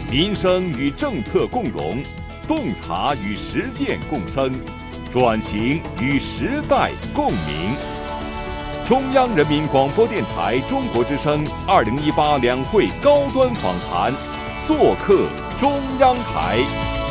民生与政策共荣，洞察与实践共生，转型与时代共鸣。中央人民广播电台中国之声2018两会高端访谈，做客中央台。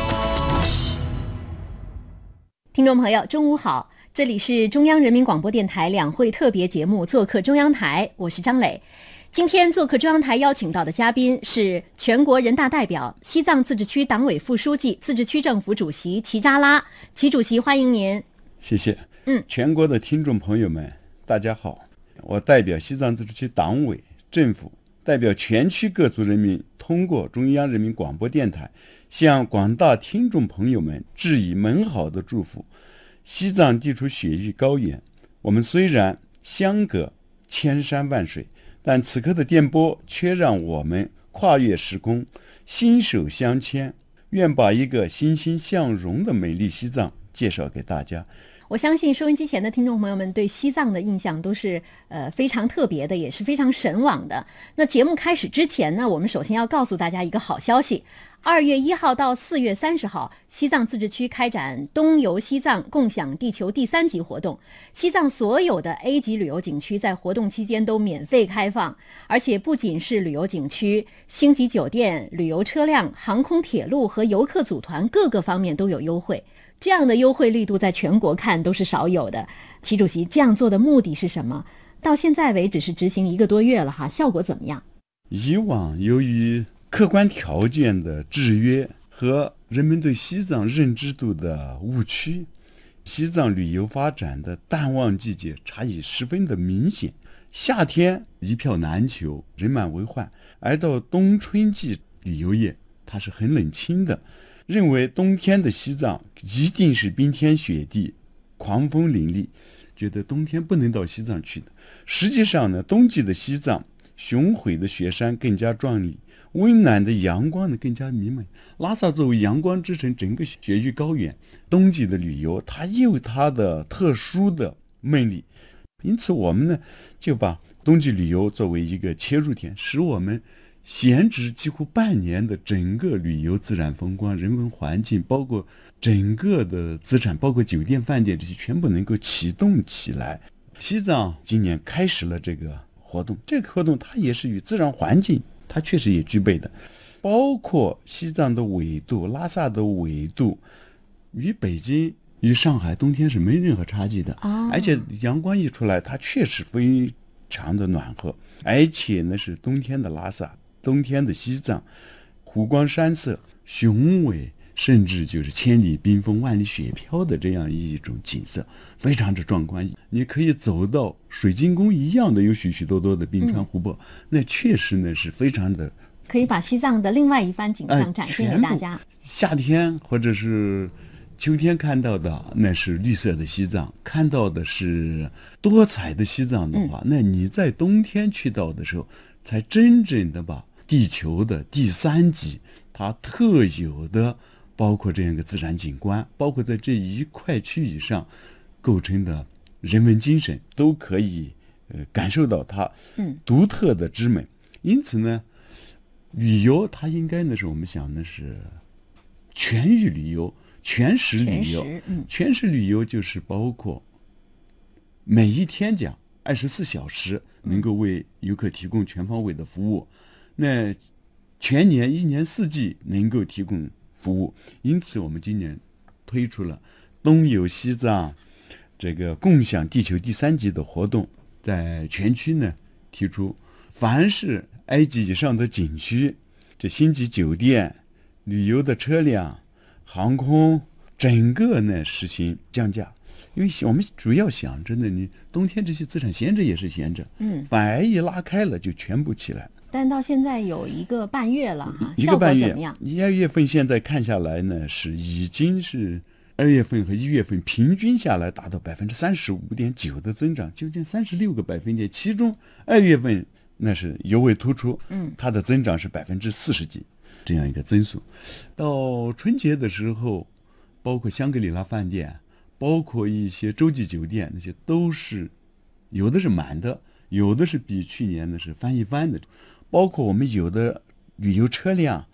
听众朋友，中午好，这里是中央人民广播电台两会特别节目《做客中央台》，我是张磊。今天做客中央台邀请到的嘉宾是全国人大代表、西藏自治区党委副书记、自治区政府主席齐扎拉。齐主席，欢迎您。 谢谢。全国的听众朋友们，大家好，我代表西藏自治区党委政府，代表全区各族人民，通过中央人民广播电台向广大听众朋友们致以美好的祝福。西藏地处雪域高原，我们虽然相隔千山万水，但此刻的电波却让我们跨越时空，心手相牵，愿把一个欣欣向荣的美丽西藏介绍给大家。 我相信收音机前的听众朋友们对西藏的印象都是非常特别的，也是非常神往的。那节目开始之前呢，我们首先要告诉大家一个好消息：2月1号到4月30号，西藏自治区开展东游西藏共享地球第3级活动。西藏所有的 A 级旅游景区在活动期间都免费开放，而且不仅是旅游景区，星级酒店、旅游车辆、航空铁路和游客组团各个方面都有优惠。这样的优惠力度在全国看都是少有的。齐主席，这样做的目的是什么？到现在为止是执行1个多月了哈，效果怎么样？ 以往由于客观条件的制约和人们对西藏认知度的误区，西藏旅游发展的淡旺季节差异十分的明显。夏天一票难求，人满为患，而到冬春季旅游业它是很冷清的，认为冬天的西藏一定是冰天雪地、狂风凛冽，觉得冬天不能到西藏去的。实际上呢，冬季的西藏，雄伟的雪山更加壮丽，温暖的阳光呢更加明媚。拉萨作为阳光之城，整个雪域高原，冬季的旅游它有它的特殊的魅力。因此我们呢就把冬季旅游作为一个切入点，使我们闲置几乎半年的整个旅游自然风光、人文环境，包括整个的资产，包括酒店饭店，这些全部能够启动起来。西藏今年开始了这个活动，这个活动它也是与自然环境它确实也具备的，包括西藏的纬度、拉萨的纬度与北京与上海冬天是没任何差距的，而且阳光一出来它确实非常的暖和。而且呢是冬天的拉萨、冬天的西藏，湖光山色雄伟，甚至就是千里冰封万里雪飘的这样一种景色，非常之壮观。你可以走到水晶宫一样的有许许多多的冰川湖泊，那确实呢是非常的， 可以把西藏的另外一番景象展现给大家。 夏天或者是秋天看到的那是绿色的西藏，看到的是多彩的西藏的话，那你在冬天去到的时候，才真正的把地球的第3级它特有的，包括这样一个自然景观，包括在这一块区域上构成的人文精神，都可以感受到它独特的之美。因此呢，旅游它应该呢是我们想的是全域旅游、全时旅游。全时旅游就是包括每一天讲24小时能够为游客提供全方位的服务，那全年1年4季能够提供服务。因此我们今年推出了东游西藏这个共享地球第3级的活动，在全区呢提出，凡是 A 级以上的景区，这星级酒店、旅游的车辆、航空，整个呢实行降价。因为我们主要想着呢，你冬天这些资产闲着也是闲着，反而一拉开了就全部起来。 但到现在有1个半月了哈， 一个半月， 效果怎么样 ？2月份现在看下来呢，是已经是2月份和1月份平均下来达到35.9%的增长，将近36个百分点。其中2月份那是尤为突出，它的增长是40%几这样一个增速。到春节的时候，包括香格里拉饭店，包括一些洲际酒店，那些都是有的是满的，有的是比去年呢是翻一番的。包括我们有的旅游车辆，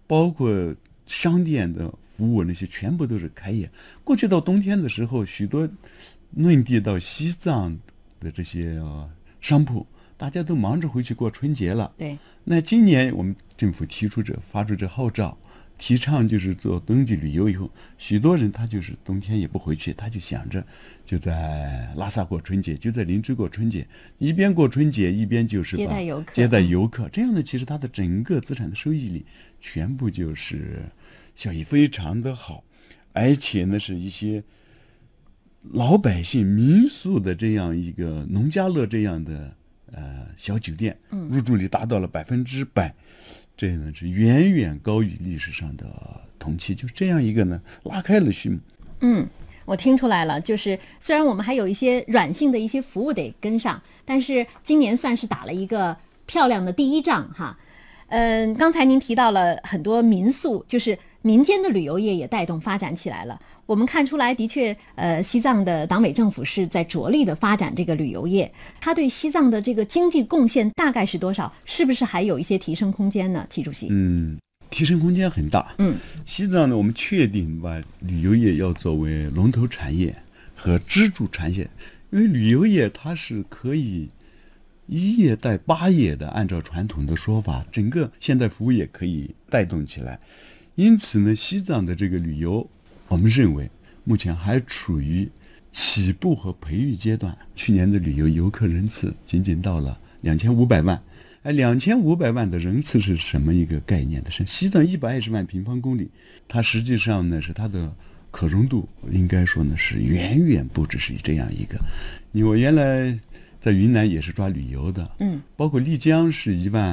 包括商店的服务那些全部都是开业。过去到冬天的时候，许多内地到西藏的这些商铺，大家都忙着回去过春节了。 对， 那今年我们政府发出这号召，提倡就是做冬季旅游以后，许多人他就是冬天也不回去，他就想着就在拉萨过春节，就在林芝过春节，一边过春节一边就是接待游客，这样呢，其实他的整个资产的收益率全部就是效益非常的好，而且呢是一些老百姓民宿的这样一个农家乐这样的小酒店，入住率达到了100%，这呢是远远高于历史上的同期，就是这样一个呢拉开了序幕。 我听出来了，就是虽然我们还有一些软性的一些服务得跟上，但是今年算是打了一个漂亮的第一仗哈。刚才您提到了很多民宿，就是民间的旅游业也带动发展起来了。我们看出来，的确，西藏的党委政府是在着力的发展这个旅游业，它对西藏的这个经济贡献大概是多少？是不是还有一些提升空间呢？习主席？ 提升空间很大。西藏呢，我们确定把旅游业要作为龙头产业和支柱产业，因为旅游业它是可以一业带8业的，按照传统的说法，整个现代服务业可以带动起来。因此呢，西藏的这个旅游，我们认为目前还处于起步和培育阶段。去年的旅游游客人次仅仅到了2500万。2500万的人次是什么一个概念的？是西藏120万平方公里，它实际上呢是它的可容度，应该说呢是远远不只是这样一个。因为我原来在云南也是抓旅游的，包括丽江是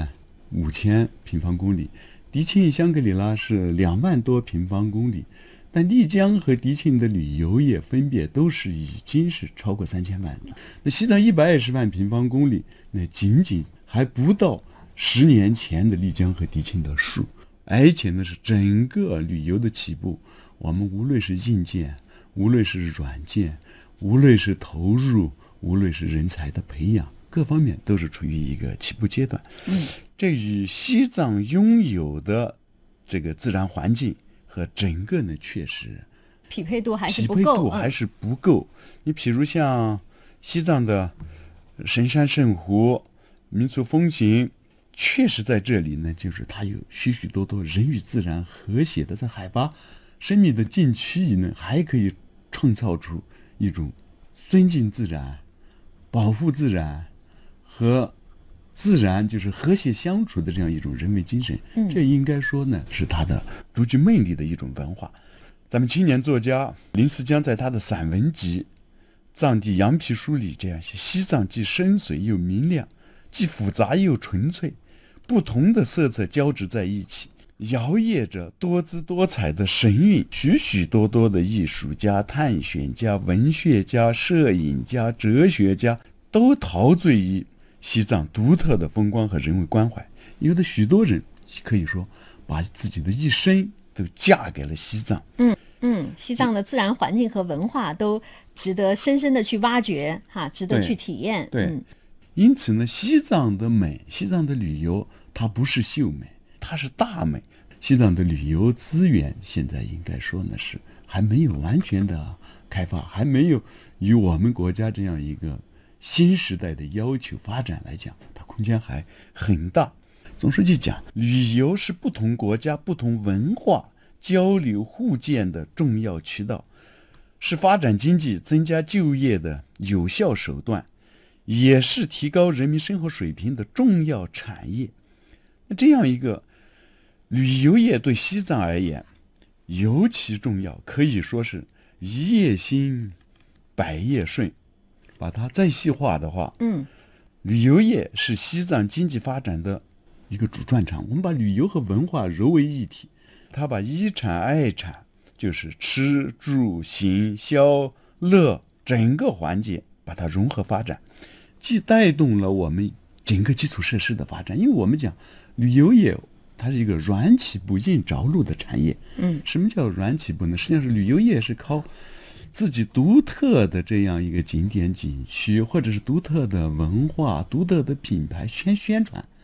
15000平方公里，迪庆香格里拉是2万多平方公里，但丽江和迪庆的旅游业分别都是已经是超过3000万了。那西藏120万平方公里，那仅仅还不到10年前的丽江和迪庆的数，而且呢是整个旅游的起步，我们无论是硬件，无论是软件，无论是投入，无论是人才的培养，各方面都是处于一个起步阶段。这与西藏拥有的这个自然环境和整个呢确实匹配度还是不够。你比如像西藏的神山圣湖、民族风情，确实在这里呢，就是它有许许多多人与自然和谐的，在海拔生命的禁区以内，还可以创造出一种尊敬自然、保护自然和自然就是和谐相处的这样一种人文精神。这应该说呢是它的独具魅力的一种文化。咱们青年作家林思江在他的散文集《藏地羊皮书》里这样写：西藏既深邃又明亮，既复杂又纯粹，不同的色彩交织在一起，摇曳着多姿多彩的神韵。许许多多的艺术家、探险家、文学家、摄影家、哲学家都陶醉于西藏独特的风光和人文关怀。有的许多人可以说把自己的一生都嫁给了西藏。 西藏的自然环境和文化都值得深深的去挖掘哈，值得去体验。 对，因此呢，西藏的美，西藏的旅游，它不是秀美，它是大美。西藏的旅游资源现在应该说呢是还没有完全的开发，还没有与我们国家这样一个新时代的要求发展来讲，它空间还很大。总书记讲，旅游是不同国家、不同文化交流互鉴的重要渠道，是发展经济、增加就业的有效手段，也是提高人民生活水平的重要产业。那这样一个旅游业对西藏而言尤其重要，可以说是一业兴，百业顺。把它再细化的话，旅游业是西藏经济发展的一个主战场。我们把旅游和文化揉为一体，它把一产二产，就是吃住行消乐整个环节把它融合发展，既带动了我们整个基础设施的发展。因为我们讲旅游业它是一个软起步硬着陆的产业。什么叫软起步呢？实际上是旅游业是靠自己独特的这样一个景点景区，或者是独特的文化、独特的品牌宣传，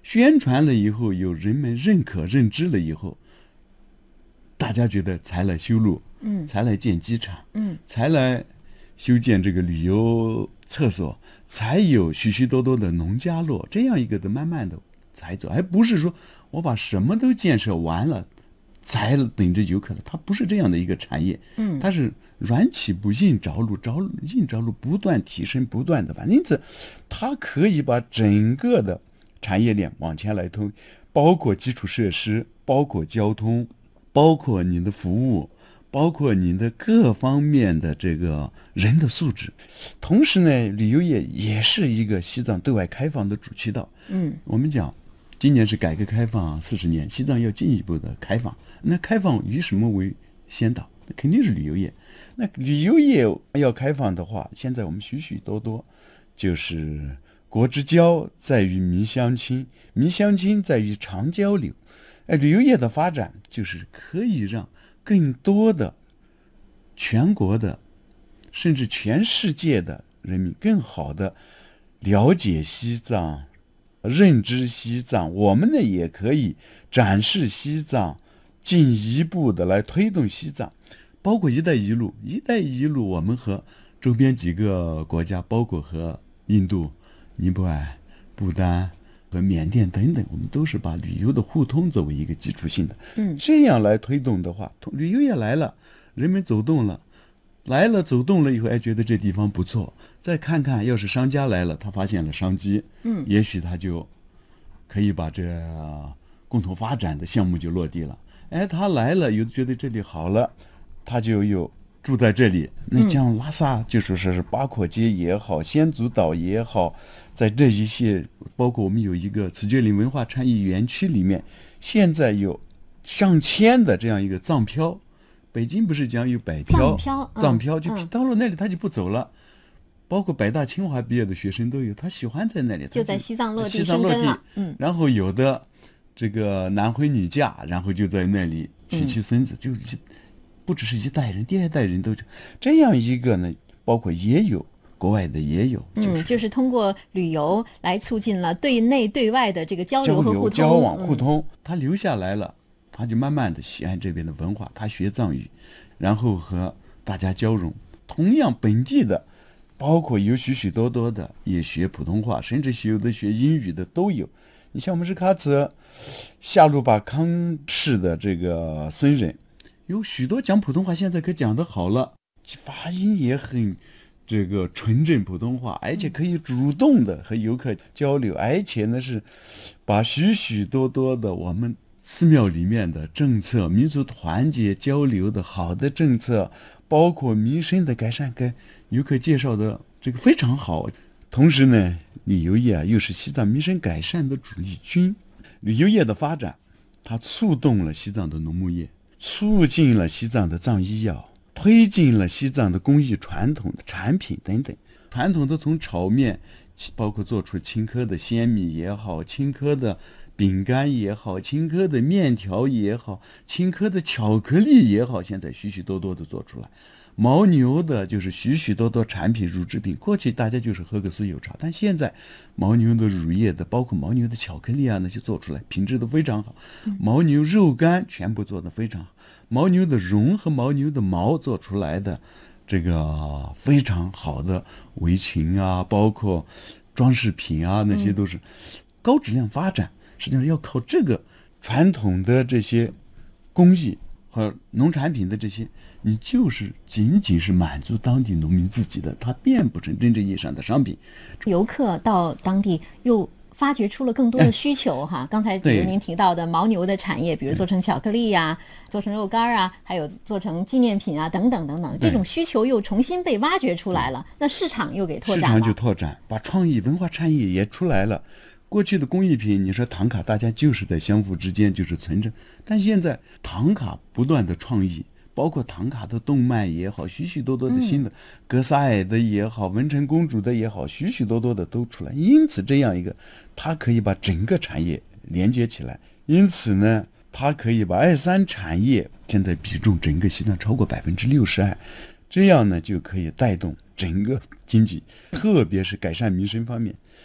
宣传了以后，有人们认可认知了以后，大家觉得才来修路，才来建机场，才来修建这个旅游厕所，才有许许多多的农家乐，这样一个的慢慢的才走，而不是说我把什么都建设完了才等着游客了，它不是这样的一个产业，它是软起步硬着陆，硬着陆不断提升，不断的因此它可以把整个的产业链往前来推，包括基础设施，包括交通，包括你的服务，包括你的各方面的这个人的素质。同时呢，旅游业也是一个西藏对外开放的主渠道。我们讲今年是改革开放40年，西藏要进一步的开放，那开放以什么为先导？那肯定是旅游业。那旅游业要开放的话，现在我们许许多多就是国之交在于民相亲，民相亲在于常交流。旅游业的发展就是可以让更多的全国的甚至全世界的人民更好的了解西藏，认知西藏，我们呢也可以展示西藏，进一步的来推动西藏，包括一带一路。一带一路我们和周边几个国家，包括和印度、尼泊尔、不丹和缅甸等等，我们都是把旅游的互通作为一个基础性的，这样来推动的话，旅游业来了，人们走动了，走动了以后，觉得这地方不错，再看看，要是商家来了，他发现了商机，也许他就可以把这共同发展的项目就落地了。他来了，有觉得这里好了，他就有住在这里。那像拉萨，就说是八廓街也好，仙足岛也好，在这一些，包括我们有一个慈觉岭文化产业园区里面，现在有上千的这样一个藏漂。北京不是讲有百漂，藏漂就到了那里他就不走了，包括北大清华毕业的学生都有，他喜欢在那里， 就在西藏落地生根了。 然后有的这个男婚女嫁，然后就在那里娶妻生子，就不只是一代人，第二代人都这样一个呢，包括也有国外的也有， 就是通过旅游来促进了对内对外的这个交流和互通， 交往互通，他留下来了。他就慢慢的喜爱这边的文化，他学藏语，然后和大家交融。同样本地的，包括有许许多多的也学普通话，甚至有的学英语的都有。你像我们是喀则夏鲁巴康市的这个僧人，有许多讲普通话，现在可讲得好了，发音也很这个纯正普通话，而且可以主动的和游客交流，而且呢是把许许多多的我们寺庙里面的政策，民族团结交流的好的政策，包括民生的改善，给游客介绍的这个非常好。同时呢，旅游业又是西藏民生改善的主力军。旅游业的发展，它促动了西藏的农牧业，促进了西藏的藏医药，推进了西藏的工艺传统的产品等等。传统的从炒面，包括做出青稞的鲜米也好，青稞的饼干也好，青稞的面条也好，青稞的巧克力也好，现在许许多多的做出来。牦牛的就是许许多多产品，乳制品。过去大家就是喝个酥油茶，但现在牦牛的乳业的，包括牦牛的巧克力啊，那些做出来品质都非常好。牦牛肉干全部做得非常好，牦牛的绒和牦牛的毛做出来的这个非常好的围裙啊，包括装饰品啊，那些都是高质量发展。实际上要靠这个传统的这些工艺和农产品的这些，你就是仅仅是满足当地农民自己的，它变不成真正意义上的商品。 游客到当地又发掘出了更多的需求哈。刚才比如您提到的牦牛的产业，比如做成巧克力呀、做成肉干啊，还有做成纪念品啊等等等等，这种需求又重新被挖掘出来了，那市场又给拓展了。 市场就拓展，把创意文化产业也出来了。过去的工艺品，你说唐卡，大家就是在相互之间就是存着，但现在唐卡不断的创意，包括唐卡的动漫也好，许许多多的新的格萨尔的也好，文成公主的也好，许许多多的都出来。因此这样一个，它可以把整个产业连接起来。因此呢，它可以把23产业现在比重整个西藏超过62%，这样呢就可以带动整个经济，特别是改善民生方面。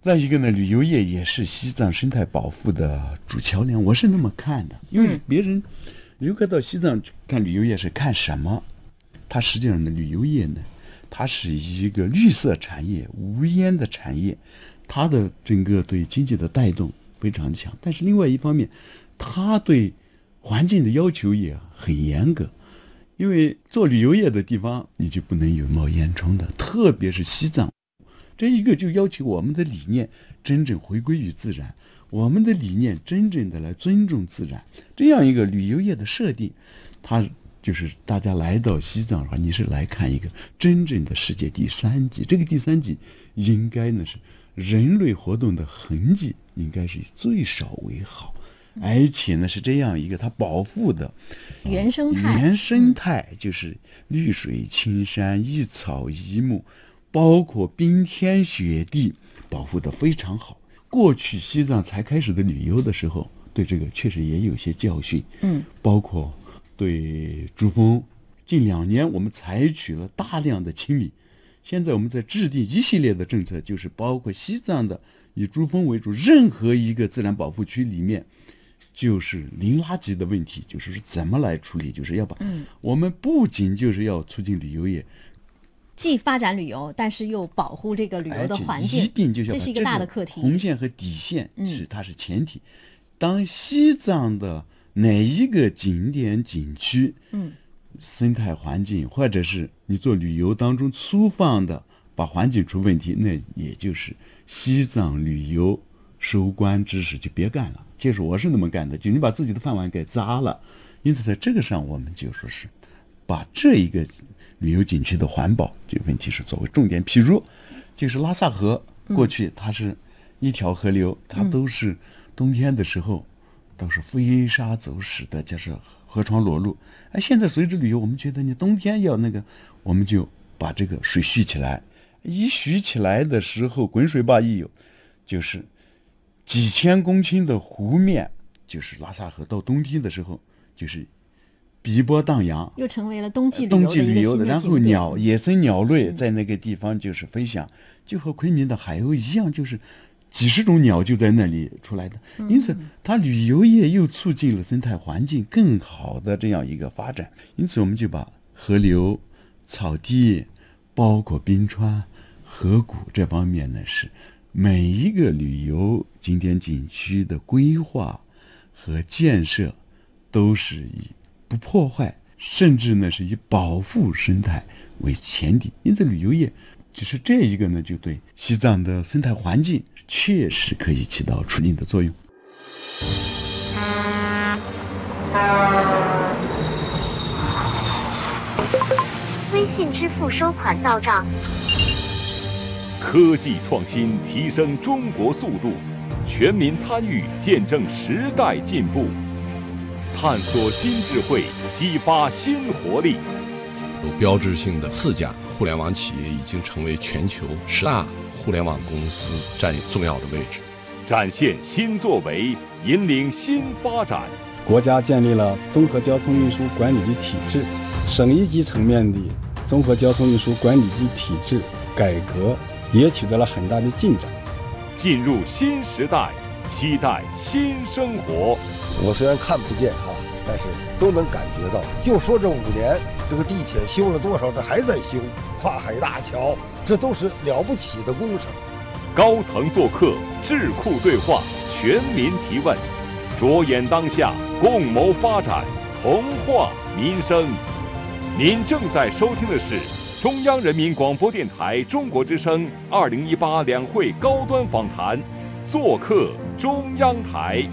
再一个呢，旅游业也是西藏生态保护的主桥梁，我是那么看的。因为别人游客到西藏看旅游业是看什么？它实际上呢，旅游业呢，它是一个绿色产业、无烟的产业，它的整个对经济的带动非常强。但是另外一方面，它对环境的要求也很严格。因为做旅游业的地方，你就不能有冒烟囱的，特别是西藏。这一个就要求我们的理念真正回归于自然，我们的理念真正的来尊重自然。这样一个旅游业的设定，它就是大家来到西藏的话，你是来看一个真正的世界第三极。这个第三极应该呢是人类活动的痕迹应该是以最少为好，而且呢是这样一个它保护的原生态，就是绿水青山、一草一木，包括冰天雪地，保护得非常好。过去西藏才开始的旅游的时候，对这个确实也有些教训，包括对珠峰，近2年我们采取了大量的清理。现在我们在制定一系列的政策，就是包括西藏的以珠峰为主，任何一个自然保护区里面，就是零垃圾的问题，就是怎么来处理，就是要把我们不仅就是要促进旅游业， 既发展旅游，但是又保护这个旅游的环境， 一定就是这是一个大的课题。 红线和底线它是前提。当西藏的哪一个景点景区，生态环境或者是你做旅游当中粗放的把环境出问题，那也就是西藏旅游收官之时就别干了。其实我是那么干的，就你把自己的饭碗给砸了。因此在这个上我们就说是把这一个旅游景区的环保这个问题是作为重点。譬如就是拉萨河，过去它是一条河流，它都是冬天的时候都是飞沙走石的，就是河床裸露。现在随着旅游，我们觉得你冬天要那个，我们就把这个水蓄起来。一蓄起来的时候，滚水坝一有，就是几千公顷的湖面，就是拉萨河到冬天的时候就是碧波荡漾， 又成为了冬季旅游的。然后点野生鸟类在那个地方就是飞翔，就和昆明的海鸥一样，就是几十种鸟就在那里出来的。因此它旅游业又促进了生态环境更好的这样一个发展。因此我们就把河流、草地，包括冰川、河谷这方面呢，是每一个旅游景点景区的规划和建设都是以不破坏，甚至呢是以保护生态为前提。因此旅游业只是这一个呢，就对西藏的生态环境确实可以起到促进的作用。 微信支付收款到账。 科技创新提升中国速度，全民参与见证时代进步，探索新智慧，激发新活力。 有标志性的4家互联网企业已经成为全球10大互联网公司，占有重要的位置， 展现新作为，引领新发展。 国家建立了综合交通运输管理的体制，省一级层面的综合交通运输管理的体制改革也取得了很大的进展。 进入新时代，期待新生活。 我虽然看不见但是都能感觉到。就说这5年，这个地铁修了多少，这还在修，跨海大桥，这都是了不起的工程。 高层做客，智库对话，全民提问，着眼当下，共谋发展，同化民生。您正在收听的是中央人民广播电台中国之声2018两会高端访谈，做客中央台。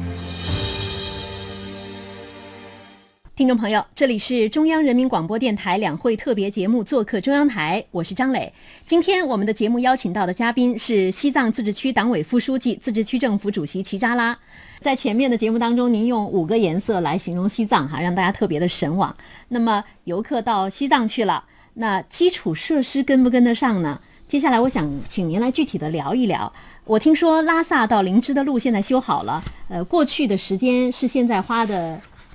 听众朋友，这里是中央人民广播电台两会特别节目《做客中央台》，我是张磊。今天我们的节目邀请到的嘉宾是西藏自治区党委副书记、自治区政府主席齐扎拉。在前面的节目当中，您用5个颜色来形容西藏让大家特别的神往。那么游客到西藏去了，那基础设施跟不跟得上呢？接下来我想请您来具体的聊一聊。我听说拉萨到林芝的路现在修好了，过去的时间是现在花的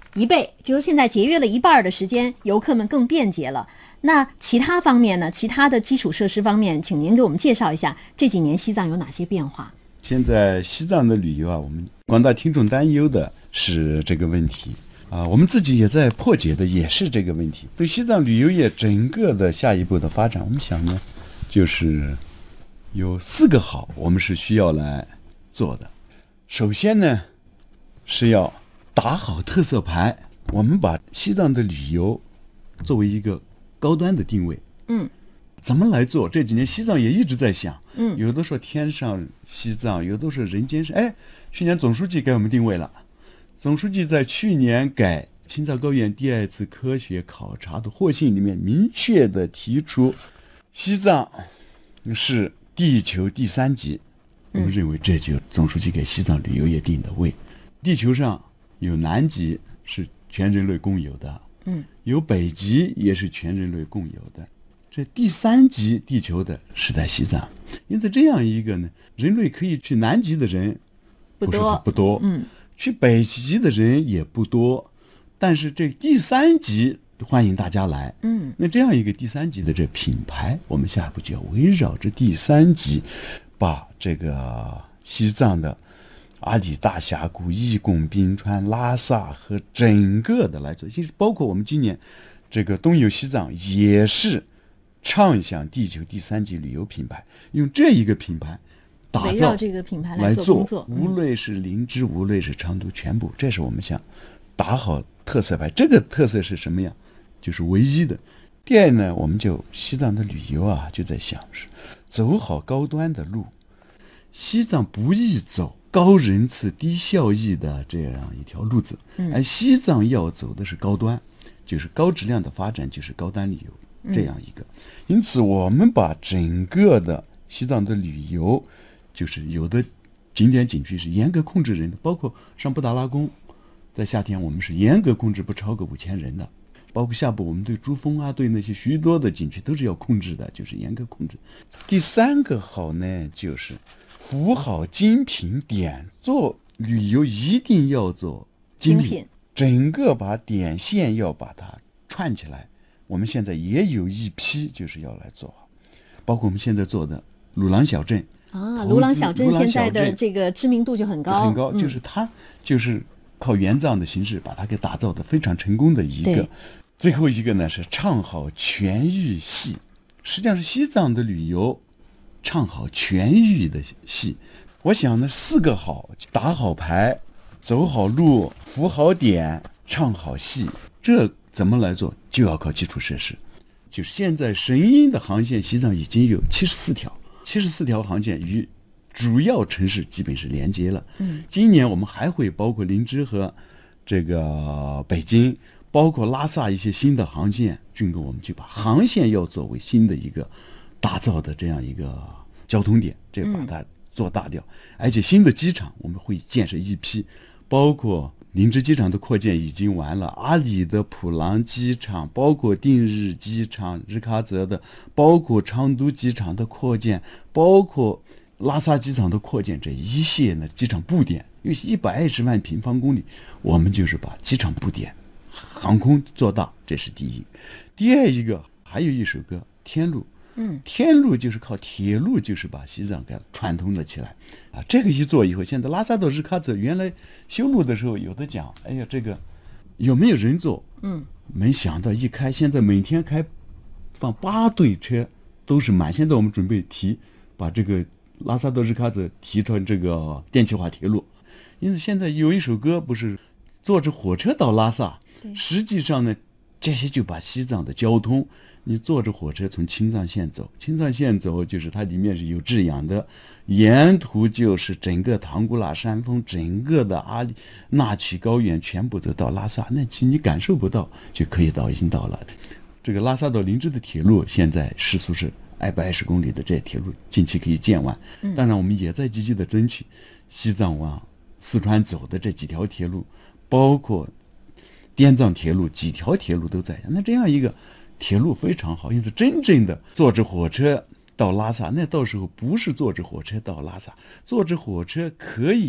1倍，就是现在节约了1半的时间，游客们更便捷了。那其他方面呢？其他的基础设施方面，请您给我们介绍一下这几年西藏有哪些变化？ 现在西藏的旅游啊，我们广大听众担忧的是这个问题啊，我们自己也在破解的也是这个问题。对西藏旅游业整个的下一步的发展，我们想呢，就是有4个好，我们是需要来做的。首先呢，是要打好特色牌，我们把西藏的旅游作为一个高端的定位。怎么来做？这几年西藏也一直在想，有的说天上西藏，有的说人间是。去年总书记给我们定位了，总书记在去年改青藏高原第2次科学考察的获信里面明确的提出，西藏是地球第3极。我们认为这就总书记给西藏旅游业定的位。地球上有南极是全人类共有的，有北极也是全人类共有的。这第3极地球的是在西藏，因此这样一个呢，人类可以去南极的人不多，去北极的人也不多，但是这第3极欢迎大家来，那这样一个第3极的这品牌，我们下一步就要围绕着第3极，把这个西藏的阿里大峡谷、伊贡、冰川、拉萨和整个的来做，其实包括我们今年这个东游西藏也是畅想地球第3极旅游品牌，用这一个品牌打造， 围绕这个品牌来做工作， 无论是林芝，无论是成都，全部，这是我们想打好特色牌。这个特色是什么样？就是唯一的。第二呢，我们就西藏的旅游啊，就在想是走好高端的路。西藏不易走高人次低效益的这样一条路子，而西藏要走的是高端，就是高质量的发展，就是高端旅游。这样一个，因此我们把整个的西藏的旅游，就是有的景点景区是严格控制人的，包括上布达拉宫，在夏天我们是严格控制不超过5000人的，包括下部我们对珠峰啊，对那些许多的景区都是要控制的，就是严格控制。第3个好呢，就是服好精品点，做旅游一定要做精品，整个把点线要把它串起来。我们现在也有一批就是要来做好，包括我们现在做的鲁朗小镇啊，鲁朗小镇现在的这个知名度就很高， 就是它就是靠援藏的形式把它给打造的非常成功的一个。最后一个呢是唱好全域戏，实际上是西藏的旅游唱好全域的戏。我想呢4个好，打好牌，走好路，服好点，唱好戏，这怎么来做？就要靠基础设施。就是现在神鹰的航线，西藏已经有74条航线与主要城市基本是连接了。今年我们还会包括林芝和这个北京，包括拉萨一些新的航线，军哥我们就把航线要作为新的一个打造的这样一个交通点，这把它做大掉。而且新的机场我们会建设一批，包括林芝机场的扩建已经完了，阿里的普朗机场，包括定日机场、日喀则的，包括昌都机场的扩建，包括拉萨机场的扩建，这一系列机场布点，因为120万平方公里，我们就是把机场布点、航空做大，这是第一。第二一个还有一首歌，天路。天路就是靠铁路，就是把西藏给串通了起来啊！这个一做以后，现在拉萨到日喀则，原来修路的时候有的讲，哎呀，这个有没有人做？没想到一开，现在每天开放8队车都是满。现在我们准备把这个拉萨到日喀则提成这个电气化铁路。因此现在有一首歌不是坐着火车到拉萨，实际上呢，这些就把西藏的交通。你坐着火车从青藏线走，青藏线走就是它里面是有治养的，沿途就是整个唐古拉山峰，整个的阿里纳曲高原全部都到拉萨，那其实你感受不到就可以已经到了。这个拉萨到林芝的铁路现在时速是220公里的，这铁路近期可以建完。当然我们也在积极的争取西藏往四川走的这几条铁路，包括滇藏铁路，几条铁路都在。那这样一个铁路非常好，因此真正的坐着火车到拉萨，那到时候不是坐着火车到拉萨，坐着火车可以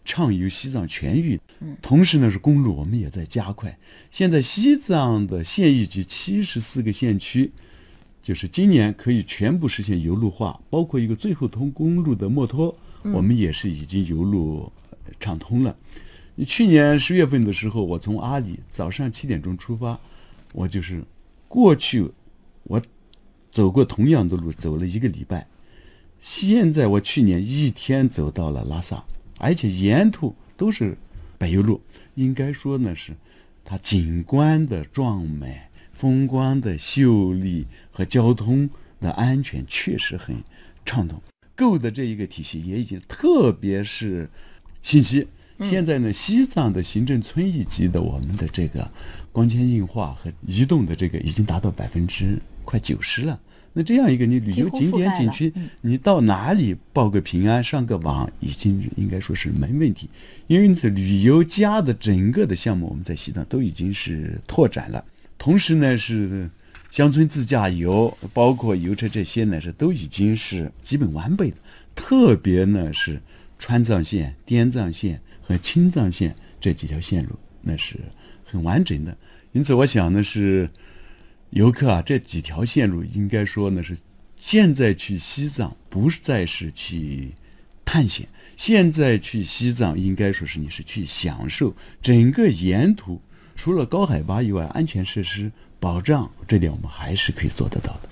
畅游西藏全域。同时呢，是公路我们也在加快。现在西藏的县域及74个县区，就是今年可以全部实现油路化，包括一个最后通公路的墨脱，我们也是已经油路畅通了。去年10月份的时候，我从阿里早上7点钟出发，我就是过去我走过同样的路走了1个礼拜，现在我去年1天走到了拉萨，而且沿途都是柏油路，应该说呢是它景观的壮美、风光的秀丽和交通的安全确实很畅通。购的这一个体系也已经，特别是信息。现在呢，西藏的行政村一级的我们的这个光纤硬化和移动的这个已经达到快90%了。那这样一个你旅游景点景区，你到哪里报个平安上个网，已经应该说是没问题。因此，旅游加的整个的项目，我们在西藏都已经是拓展了。同时呢，是乡村自驾游，包括油车这些呢，是都已经是基本完备的。特别呢是川藏线、滇藏线和青藏线这几条线路，那是很完整的。因此我想呢是游客啊，这几条线路应该说呢是现在去西藏不再是去探险，现在去西藏应该说是你是去享受整个沿途，除了高海拔以外，安全设施保障这点我们还是可以做得到的。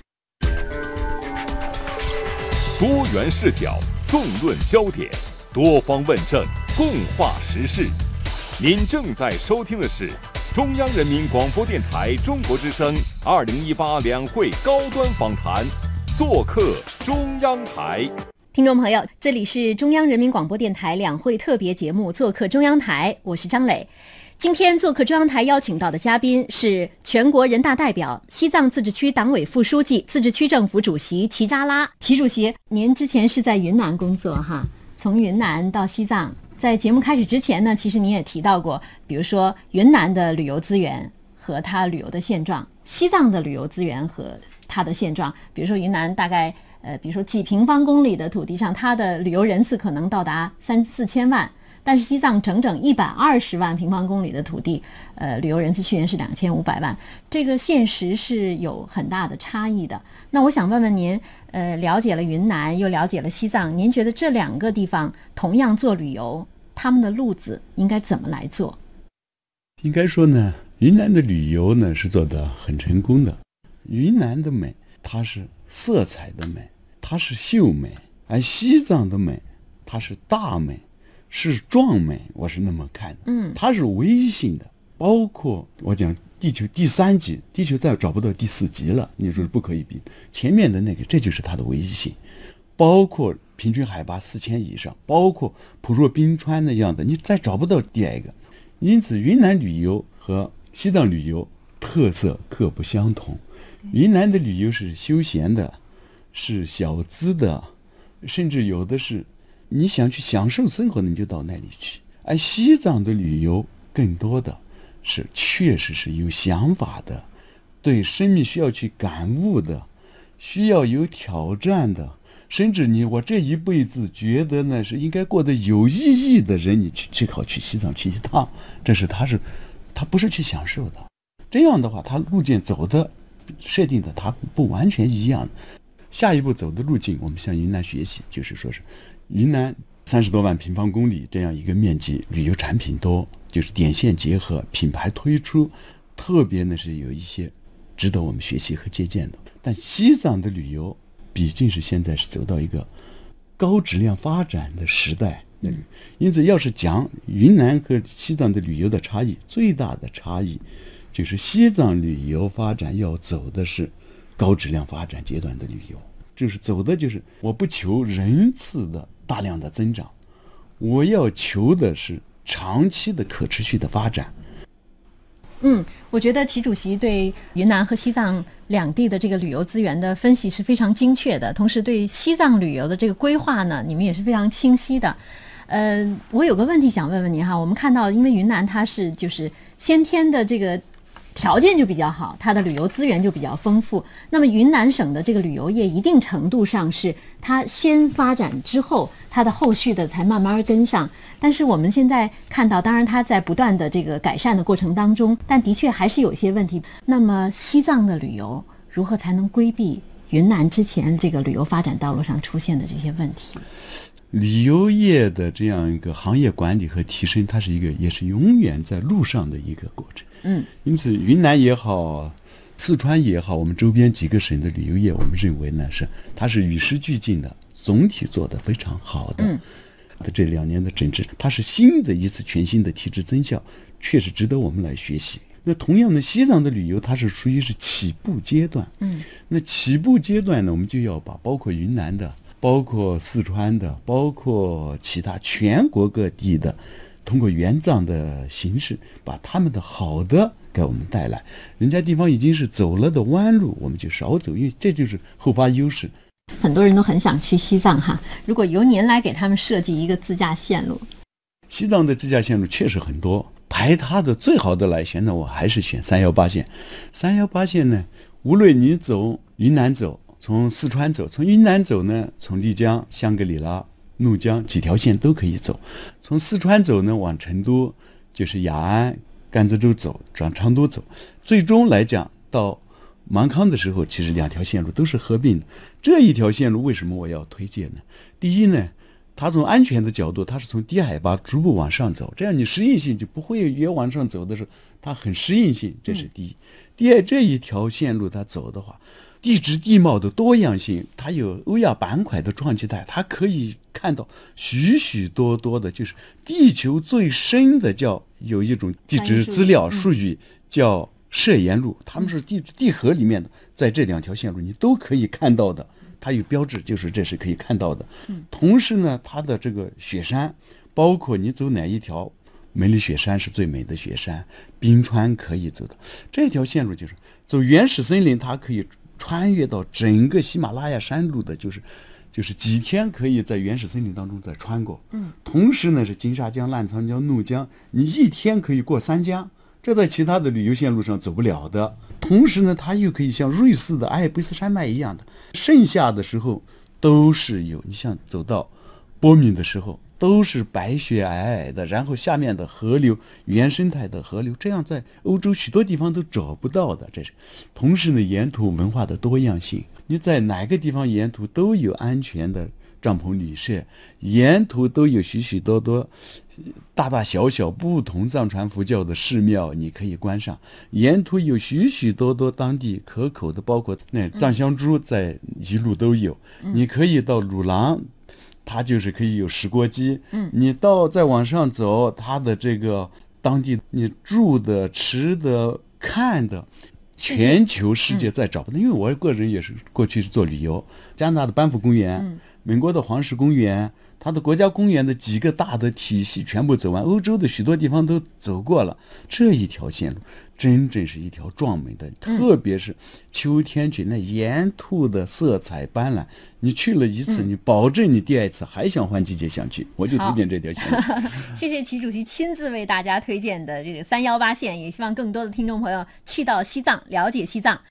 多元视角，纵论焦点，多方问政，共话时事。您正在收听的是中央人民广播电台中国之声2018两会高端访谈，做客中央台。 听众朋友，这里是中央人民广播电台两会特别节目《做客中央台》，我是张磊。今天做客中央台邀请到的嘉宾是全国人大代表、西藏自治区党委副书记、自治区政府主席齐扎拉。齐主席，您之前是在云南工作哈，从云南到西藏。在节目开始之前呢，其实您也提到过，比如说云南的旅游资源和它旅游的现状，西藏的旅游资源和它的现状。比如说云南大概比如说几平方公里的土地上，它的旅游人次可能到达3-4千万。但是西藏整整120万平方公里的土地，旅游人次去年是2500万，这个现实是有很大的差异的。那我想问问您，了解了云南又了解了西藏，您觉得这两个地方同样做旅游，他们的路子应该怎么来做？ 应该说呢，云南的旅游呢是做得很成功的。云南的美，它是色彩的美，它是秀美；而西藏的美，它是大美。是壮美，我是那么看的。它是微性的，包括我讲地球第3级，地球再找不到第4级了，你说不可以比前面的那个，这就是它的微性。包括平均海拔4000以上，包括普若冰川那样的，你再找不到第二个。因此，云南旅游和西藏旅游特色各不相同。云南的旅游是休闲的，是小资的，甚至有的是。你想去享受生活，你就到那里去。而西藏的旅游更多的是确实是有想法的，对生命需要去感悟的，需要有挑战的，甚至我这一辈子觉得呢是应该过得有意义的人，你最好去西藏去一趟。这是他不是去享受的。这样的话，他路径走的设定的他不完全一样。下一步走的路径，我们向云南学习，就是说是。云南30多万平方公里这样一个面积，旅游产品多，就是点线结合，品牌推出，特别呢是有一些值得我们学习和借鉴的。但西藏的旅游毕竟是现在是走到一个高质量发展的时代，因此要是讲云南和西藏的旅游的差异，最大的差异就是西藏旅游发展要走的是高质量发展阶段的旅游，就是走的就是我不求人次的大量的增长，我要求的是长期的可持续的发展。 我觉得齐主席对云南和西藏两地的这个旅游资源的分析是非常精确的，同时对西藏旅游的这个规划呢，你们也是非常清晰的。我有个问题想问问您哈，我们看到因为云南它是就是先天的这个条件就比较好，它的旅游资源就比较丰富。那么云南省的这个旅游业一定程度上是它先发展之后，它的后续的才慢慢跟上。但是我们现在看到，当然它在不断的这个改善的过程当中，但的确还是有一些问题。那么西藏的旅游如何才能规避云南之前这个旅游发展道路上出现的这些问题？ 旅游业的这样一个行业管理和提升，它是一个也是永远在路上的一个过程。因此云南也好，四川也好，我们周边几个省的旅游业，我们认为呢它是与时俱进的，总体做得非常好的。这2年的整治，它是新的一次全新的体制增效，确实值得我们来学习。那同样的，西藏的旅游它是属于是起步阶段。那起步阶段呢，我们就要把包括云南的、包括四川的、包括其他全国各地的，通过援藏的形式，把他们的好的给我们带来。人家地方已经是走了的弯路，我们就少走，因为这就是后发优势。 很多人都很想去西藏哈，如果由您来给他们设计一个自驾线路。 西藏的自驾线路确实很多，排它的最好的来选呢，我还是选318线。318线呢，无论你走云南走，从四川走，从云南走呢，从丽江、香格里拉、怒江几条线都可以走。从四川走呢，往成都，就是雅安、甘孜州走，往成都走。最终来讲到芒康的时候，其实2条线路都是合并的。这一条线路为什么我要推荐呢？第一呢，它从安全的角度，它是从低海拔逐步往上走，这样你适应性就不会越往上走的时候，它很适应性，这是第一。第二，这一条线路它走的话，地质地貌的多样性，它有欧亚板块的撞击带，它可以看到许许多多的，就是地球最深的叫有一种地质资料术语叫涉岩路，它们是地核里面的，在这2条线路你都可以看到的，它有标志，就是这是可以看到的。同时呢，它的这个雪山，包括你走哪一条，梅里雪山是最美的雪山，冰川可以走的。这条线路就是走原始森林，它可以穿越到整个喜马拉雅山路的，就是几天可以在原始森林当中再穿过。同时呢，是金沙江、澜沧江、怒江，你1天可以过3江。这在其他的旅游线路上走不了的。同时呢，它又可以像瑞士的阿尔卑斯山脉一样的，盛夏的时候都是有，你像走到波米的时候都是白雪皑皑的，然后下面的河流原生态的河流，这样在欧洲许多地方都找不到的。这是同时呢，沿途文化的多样性，你在哪个地方沿途都有安全的帐篷旅社，沿途都有许许多多大大小小不同藏传佛教的寺庙，你可以观赏。沿途有许许多多当地可口的，包括那藏香猪在一路都有。你可以到鲁朗，它就是可以有石锅鸡。你再往上走，它的这个当地你住的、吃的、看的，全球世界在找不到。因为我个人也是过去是做旅游，加拿大的班夫公园，美国的黄石公园，它的国家公园的几个大的体系全部走完，欧洲的许多地方都走过了。这一条线路真正是一条壮美的，特别是秋天去，那沿途的色彩斑斓，你去了一次，你保证你第2次还想换季节想去。我就推荐这条线路。 谢谢习主席亲自为大家推荐的这个318线，也希望更多的听众朋友去到西藏，了解西藏。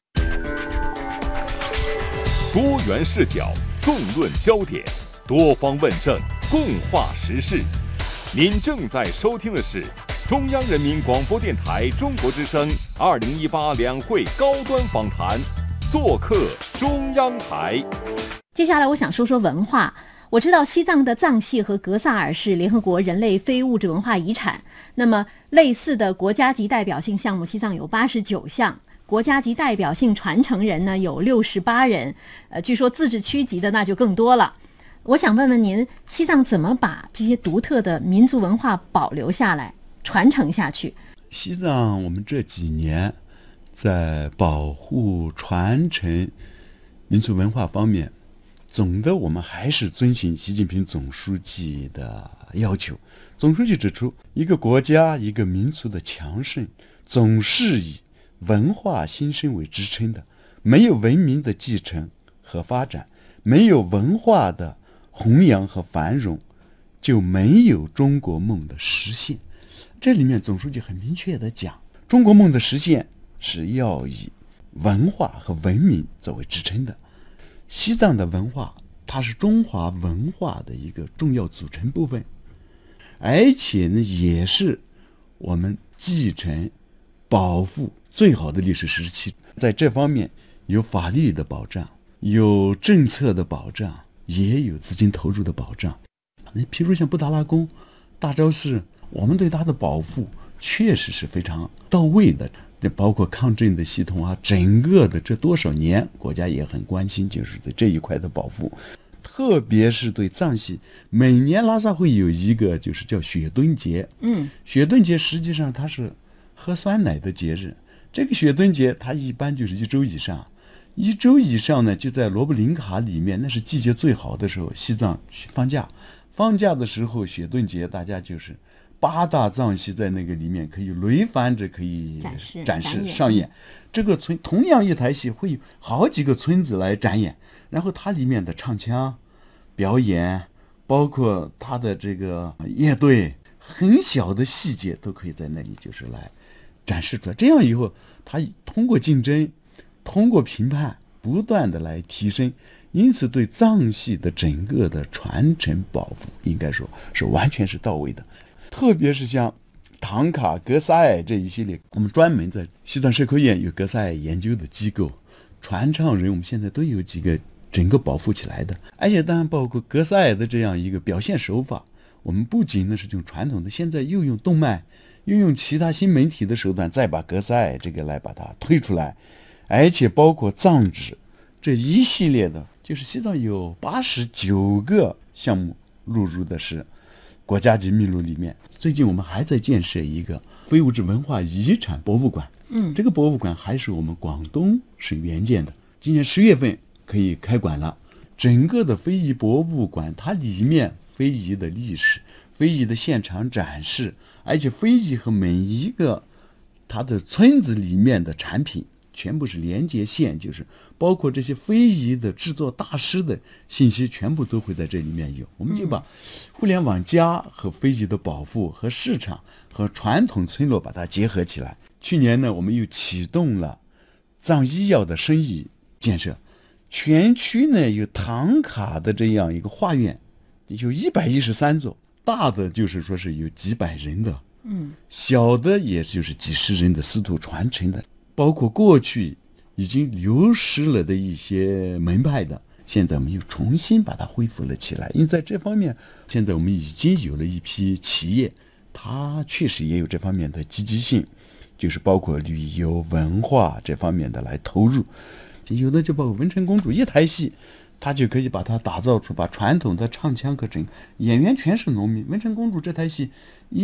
多元视角，纵论焦点，多方问政，共话时事。您正在收听的是中央人民广播电台中国之声2018两会高端访谈，做客中央台。 接下来我想说说文化。我知道西藏的藏戏和格萨尔是联合国人类非物质文化遗产，那么类似的国家级代表性项目，西藏有89项。国家级代表性传承人呢有68人，据说自治区级的那就更多了。我想问问您，西藏怎么把这些独特的民族文化保留下来、传承下去？ 西藏我们这几年在保护、传承民族文化方面，总的我们还是遵循习近平总书记的要求。总书记指出，一个国家、一个民族的强盛，总是以文化兴盛为支撑的。没有文明的继承和发展，没有文化的弘扬和繁荣，就没有中国梦的实现。这里面总书记很明确地讲，中国梦的实现是要以文化和文明作为支撑的。西藏的文化，它是中华文化的一个重要组成部分，而且呢，也是我们继承、保护最好的历史时期。在这方面，有法律的保障，有政策的保障，也有资金投入的保障。你譬如像布达拉宫、大昭寺，我们对它的保护确实是非常到位的。包括抗震的系统啊，整个的这多少年，国家也很关心，就是在这一块的保护。特别是对藏戏，每年拉萨会有一个就是叫雪墩节。雪墩节实际上它是喝酸奶的节日。这个雪墩节它一般就是1周以上，1周以上呢，就在罗布林卡里面，那是季节最好的时候，西藏放假。放假的时候，雪墩节大家就是8大藏戏在那个里面可以轮番着可以展示上演。这个村同样一台戏会有好几个村子来展演，然后它里面的唱腔表演，包括它的这个乐队，很小的细节都可以在那里就是来展示出来。这样以后，它通过竞争，通过评判，不断的来提升。因此对藏戏的整个的传承保护，应该说是完全是到位的。特别是像唐卡、格萨尔这一系列，我们专门在西藏社科院有格萨尔研究的机构，传唱人我们现在都有几个整个保护起来的。而且当然包括格萨尔的这样一个表现手法，我们不仅呢是用传统的，现在又用动漫，又用其他新媒体的手段，再把格萨尔这个来把它推出来。而且包括藏纸这一系列的，就是西藏有89个项目录入的是国家级名录里面。最近我们还在建设一个非物质文化遗产博物馆，这个博物馆还是我们广东省援建的，今年10月份可以开馆了。整个的非遗博物馆，它里面非遗的历史、非遗的现场展示，而且非遗和每一个它的村子里面的产品全部是连接线，就是包括这些非遗的制作大师的信息全部都会在这里面有。我们就把互联网加和非遗的保护和市场和传统村落把它结合起来。去年呢，我们又启动了藏医药的生意建设，全区呢有唐卡的这样一个画院，有113座，大的就是说是有几百人的，小的也就是几十人的师徒传承的。包括过去已经流失了的一些门派的，现在我们又重新把它恢复了起来。因为在这方面，现在我们已经有了一批企业，它确实也有这方面的积极性，就是包括旅游文化这方面的来投入。有的就包括文成公主一台戏，它就可以把它打造出，把传统的唱腔和演员全是农民。文成公主这台戏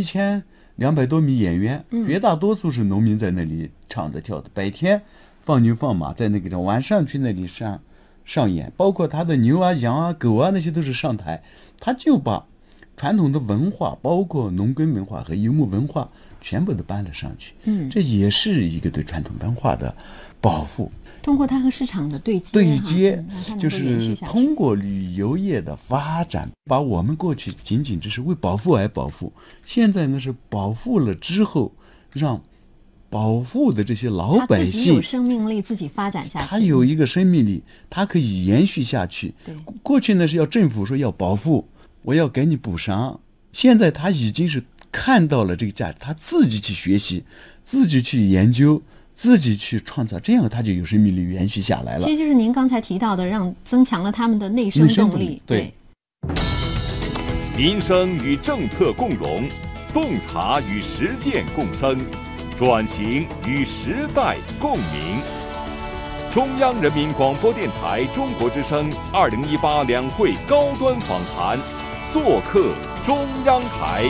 1200多名演员，绝大多数是农民在那里唱的跳的，白天放牛放马在那个晚上去那里上演，包括他的牛啊、羊啊、狗啊，那些都是上台。他就把传统的文化，包括农耕文化和游牧文化，全部都搬了上去。这也是一个对传统文化的保护。 通过它和市场的对接， 就是通过旅游业的发展，把我们过去仅仅只是为保护而保护，现在呢是保护了之后，让保护的这些老百姓，他自己有生命力，自己发展下去。 他有一个生命力，他可以延续下去。过去呢是要政府说要保护，我要给你补偿，现在他已经是看到了这个价值，他自己去学习，自己去研究，自己去创造，这样他就有生命力延续下来了。 其实就是您刚才提到的，增强了他们的内生动力。 对， 民生与政策共荣，洞察与实践共生，转型与时代共鸣。中央人民广播电台中国之声2018两会高端访谈，做客中央台。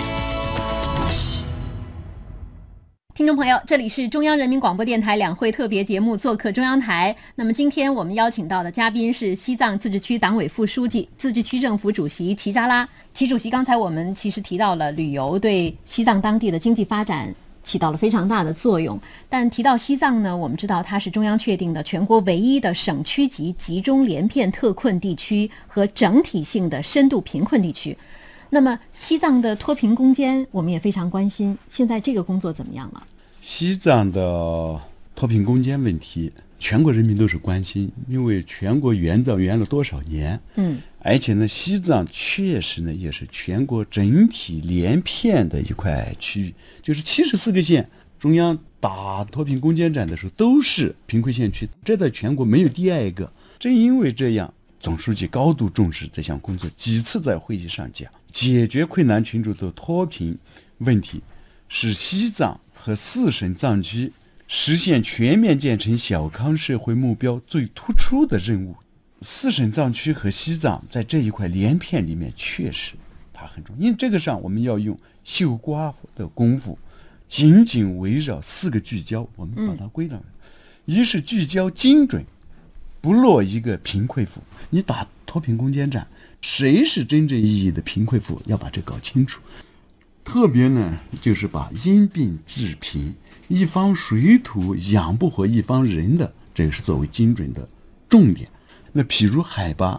听众朋友，这里是中央人民广播电台两会特别节目《做客中央台》。那么今天我们邀请到的嘉宾是西藏自治区党委副书记、自治区政府主席齐扎拉。齐主席，刚才我们其实提到了旅游对西藏当地的经济发展起到了非常大的作用，但提到西藏呢，我们知道它是中央确定的全国唯一的省区级集中连片特困地区和整体性的深度贫困地区。那么西藏的脱贫攻坚我们也非常关心，现在这个工作怎么样了？ 西藏的脱贫攻坚问题，全国人民都是关心，因为全国援藏援了多少年，而且呢，西藏确实呢也是全国整体连片的一块区域，就是74个县，中央打脱贫攻坚战的时候都是贫困县区，这在全国没有第二个。正因为这样，总书记高度重视这项工作，几次在会议上讲，解决困难群众的脱贫问题，是西藏和4省藏区实现全面建成小康社会目标最突出的任务。4省藏区和西藏在这一块连片里面确实它很重要，因为这个上我们要用绣瓜的功夫，紧紧围绕4个聚焦，我们把它归纳。一是聚焦精准，不落一个贫困户。你打脱贫攻坚战，谁是真正意义的贫困户，要把这搞清楚。特别呢，就是把因病致贫，一方水土养不活一方人的，这个是作为精准的重点。那譬如海拔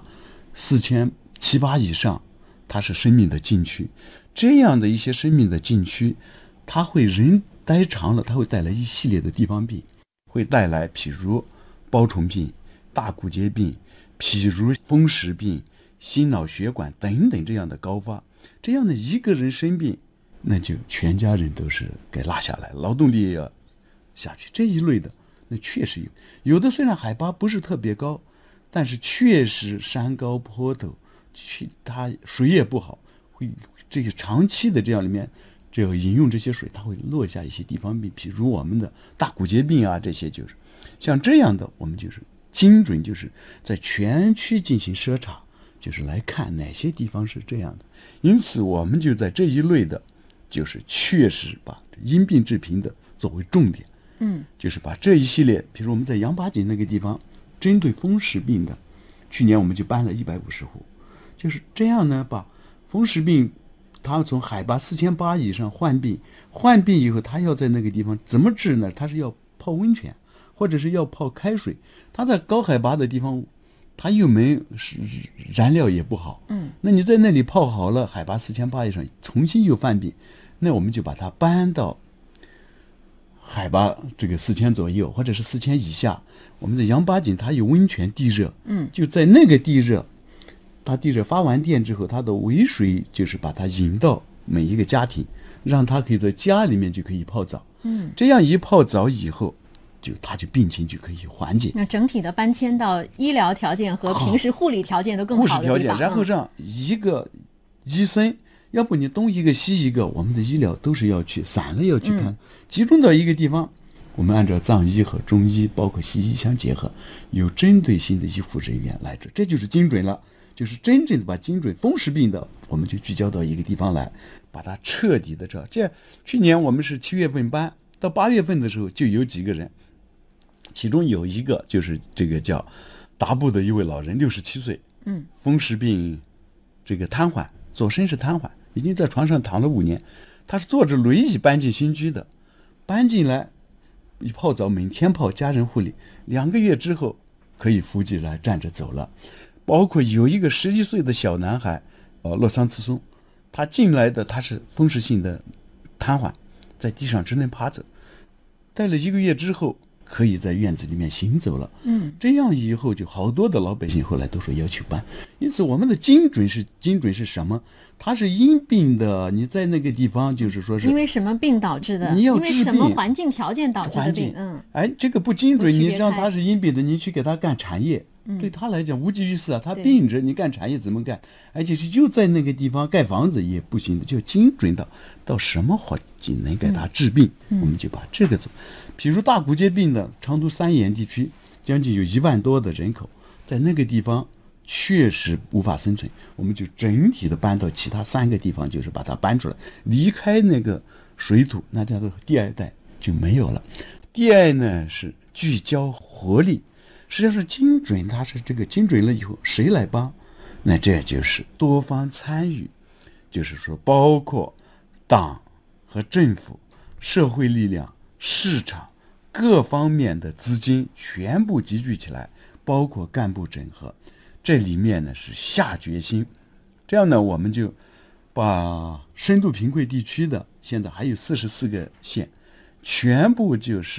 4700-8以上，它是生命的禁区，这样的一些生命的禁区，它会人待长了，它会带来一系列的地方病，会带来譬如包虫病、大骨节病，譬如风湿病、心脑血管等等这样的高发。这样的一个人生病，那就全家人都是该落下来，劳动力也要下去。这一类的那确实有的虽然海拔不是特别高，但是确实山高坡陡，它水也不好，会这个长期的这样里面，这个饮用这些水，它会落下一些地方病，比如我们的大骨节病啊，这些就是像这样的，我们就是精准，就是在全区进行筛查，就是来看哪些地方是这样的。因此我们就在这一类的，就是确实把因病致贫的作为重点，就是把这一系列，比如我们在羊八井那个地方，针对风湿病的，去年我们就搬了150户，就是这样呢，把风湿病，他从海拔4800以上患病以后，他要在那个地方怎么治呢？他是要泡温泉，或者是要泡开水。他在高海拔的地方，他又没燃料也不好，那你在那里泡好了，海拔4800以上，重新又犯病，那我们就把它搬到海拔这个4000左右，或者是4000以下。我们在羊八井它有温泉地热，就在那个地热，它地热发完电之后，它的尾水就是把它引到每一个家庭，让他可以在家里面就可以泡澡，这样一泡澡以后，他就病情就可以缓解。 那整体的搬迁到医疗条件和平时护理条件都更好的地方， 护理条件，然后让一个医生，要不你东一个西一个，我们的医疗都是要去散了要去看，集中到一个地方。我们按照藏医和中医包括西医相结合，有针对性的医护人员来治，这就是精准了，就是真正的把精准风湿病的，我们就聚焦到一个地方来，把它彻底的这去年我们是7月份搬，到8月份的时候就有几个人，其中有一个就是这个叫达布的一位老人，67岁，风湿病这个瘫痪，左身是瘫痪，已经在床上躺了5年，他是坐着轮椅搬进新居的，搬进来一泡澡，每天泡，家人护理，2个月之后可以扶起来站着走了。包括有一个11岁的小男孩，洛桑茨松，他进来的他是风湿性的瘫痪，在地上只能趴着，待了1个月之后可以在院子里面行走了。这样以后就好多的老百姓后来都说要求搬。因此我们的精准是什么？它是因病的，你在那个地方就是说是因为什么病导致的， 你要因为什么环境条件导致的病。 这个不精准，你让他是因病的，你去给他干产业，对他来讲无济于事啊。他病着，你干产业怎么干？而且是就在那个地方盖房子也不行的，就精准到什么环境能给他治病，我们就把这个做。比如大骨节病的成都3盐地区，将近有1万多的人口，在那个地方确实无法生存，我们就整体的搬到其他3个地方，就是把它搬出来，离开那个水土，那叫做第2代就没有了。第二呢是聚焦活力，实际上是精准，它是这个精准了以后谁来帮？那这就是多方参与，就是说包括党和政府、社会力量、市场各方面的资金全部集聚起来，包括干部整合，这里面呢是下决心。这样呢我们就把深度贫困地区的现在还有44个县全部就是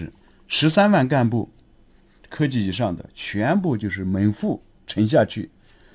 13万干部，科级以上的全部就是猛虎沉下去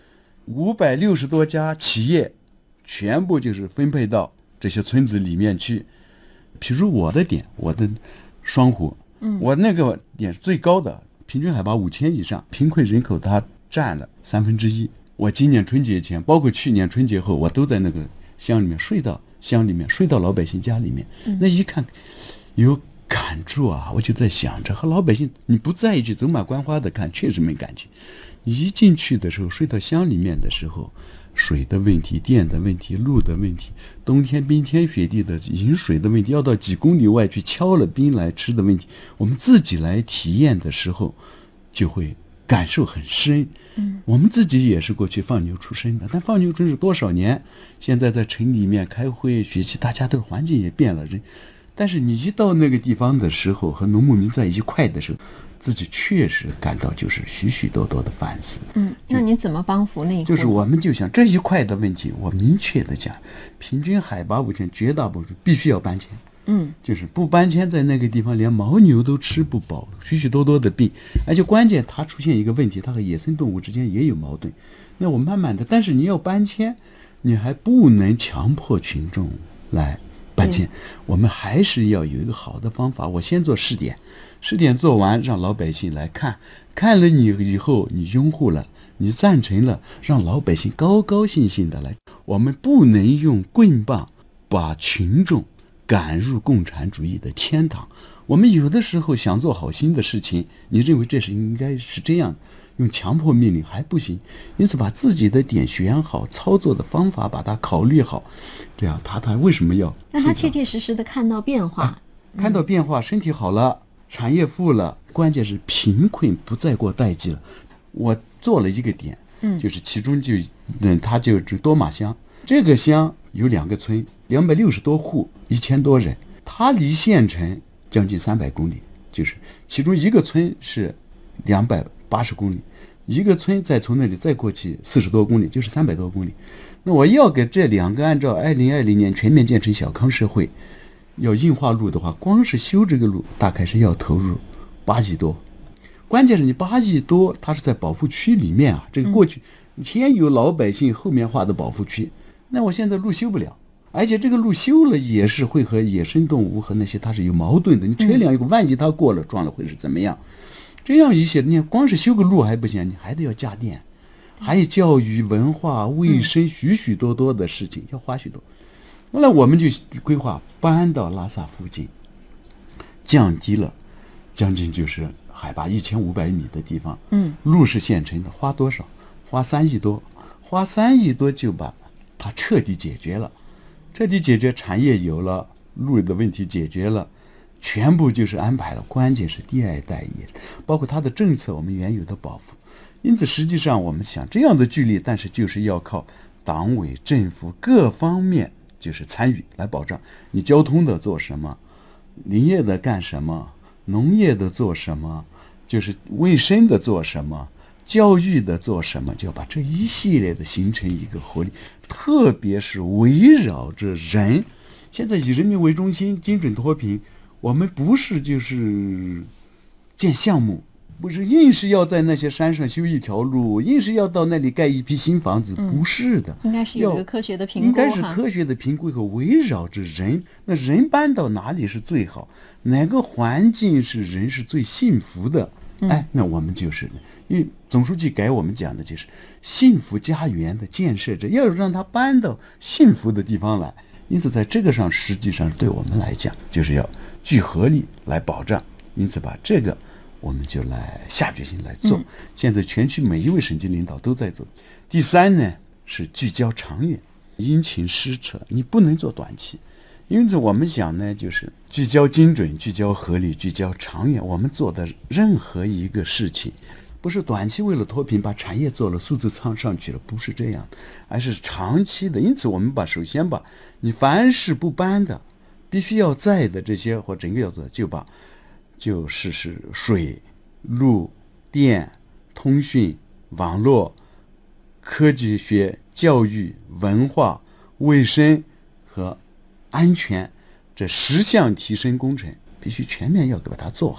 ，560多家企业全部就是分配到这些村子里面去。比如我的点，我的双湖，我那个点是最高的，平均海拔5000以上，贫困人口它占了1/3。我今年春节前，包括去年春节后，我都在那个乡里面睡到老百姓家里面。那一看有感触啊，我就在想着和老百姓，你不在意去走马观花的看，确实没感觉。你一进去的时候，睡到乡里面的时候，水的问题、电的问题、路的问题，冬天冰天雪地的饮水的问题，要到几公里外去敲了冰来吃的问题，我们自己来体验的时候，就会感受很深。我们自己也是过去放牛出身的，但放牛出身是多少年？现在在城里面开会学习，大家的环境也变了，但是你一到那个地方的时候，和农牧民在一块的时候，自己确实感到就是许许多多的反思。 那你怎么帮扶那一块？ 就是我们就想这一块的问题，我明确的讲，平均海拔5000，绝大部分必须要搬迁。就是不搬迁，在那个地方连牦牛都吃不饱，许许多多的病，而且关键它出现一个问题，它和野生动物之间也有矛盾。那我慢慢的，但是你要搬迁，你还不能强迫群众来搬迁，我们还是要有一个好的方法。我先做试点，试点做完，让老百姓来看，看了你以后，你拥护了，你赞成了，让老百姓高高兴兴的来。我们不能用棍棒把群众赶入共产主义的天堂。我们有的时候想做好心的事情，你认为这是应该是这样，用强迫命令还不行，因此把自己的点选好，操作的方法把它考虑好，这样他为什么要让他切切实实的看到变化， 看到变化，身体好了，产业富了，关键是贫困不再过代际了。我做了一个点，就是其中他就是多马乡，这个乡有2个村，260多户，1000多人，它离县城将近300公里，就是其中一个村是280公里，一个村再从那里再过去40多公里，就是300多公里。那我要给这2个按照2020年全面建成小康社会要硬化路的话，光是修这个路大概是要投入8亿多。关键是你8亿多，它是在保护区里面啊，这个过去先有老百姓后面划的保护区，那我现在路修不了，而且这个路修了也是会和野生动物和那些它是有矛盾的。你车辆万一它过了撞了会是怎么样？这样一些，你光是修个路还不行，你还得要架电，还有教育、文化、卫生，许许多多的事情要花许多。后来我们就规划搬到拉萨附近，降低了将近就是海拔1500米的地方，路是现成的，花多少？花3亿多，花3亿多就把它彻底解决了，彻底解决，产业有了，路的问题解决了，全部就是安排了。关键是第2代也包括它的政策，我们原有的保护。因此实际上我们想这样的距离，但是就是要靠党委政府各方面就是参与来保障。你交通的做什么，林业的干什么，农业的做什么，就是卫生的做什么，教育的做什么，就要把这一系列的形成一个活力，特别是围绕着人。现在以人民为中心，精准脱贫，我们不是就是建项目，不是硬是要在那些山上修一条路，硬是要到那里盖一批新房子，不是的， 应该是有一个科学的评估， 应该是科学的评估和围绕着人。那人搬到哪里是最好，哪个环境是人是最幸福的，那我们就是因为总书记给我们讲的就是幸福家园的建设者，要让他搬到幸福的地方来。因此在这个上实际上对我们来讲就是要聚合力来保障，因此把这个我们就来下决心来做。现在全区每一位省级领导都在做。第3呢是聚焦长远，因情施策，你不能做短期。因此我们想呢就是聚焦精准，聚焦合理，聚焦长远。我们做的任何一个事情不是短期为了脱贫把产业做了数字上去了，不是这样，而是长期的。因此我们首先把你凡是不搬的必须要在的这些或整个要做，就是水、路、电、通讯、网络、科技学、教育、文化、卫生和安全这10项提升工程必须全面要把它做好，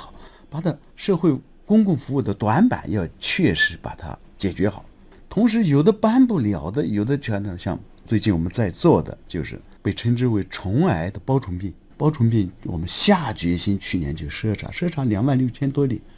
把它社会公共服务的短板要确实把它解决好。同时有的办不了的，有的全呢，像最近我们在做的就是被称之为虫癌的包虫病。包虫病我们下决心去年就设查26000多例